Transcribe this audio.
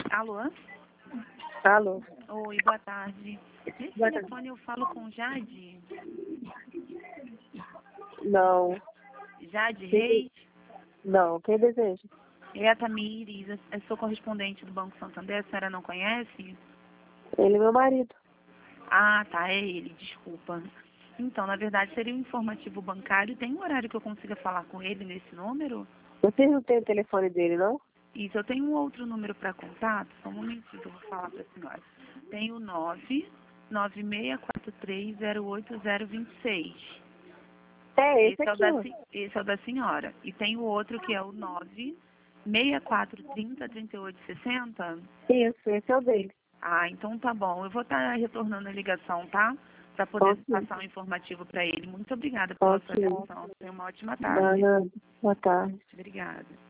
Alô? Alô? Oi, boa tarde. Nesse Boa telefone tarde. eu falo com Jade? Não. Jade Reis? Não. Quem deseja? É a Tamires, eu sou correspondente do Banco Santander, a senhora não conhece? Ele é meu marido. Ah, tá, é ele, desculpa. Então, na verdade, seria um informativo bancário. Tem um horário que eu consiga falar com ele nesse número? Vocês não têm o telefone dele, não? Isso, eu tenho um outro número para contato, só um momentinho que eu vou falar para a senhora. Tenho 996430826. É, esse Esse é aqui, ó. esse é o da senhora. E tem o outro que é o 964303860. Isso, esse é o dele. Ah, então tá bom. Eu vou estar retornando a ligação, tá? Para poder Ok. passar um informativo para ele. Muito obrigada pela sua Ok. atenção. Tenha uma ótima tarde. Boa tarde. Obrigada.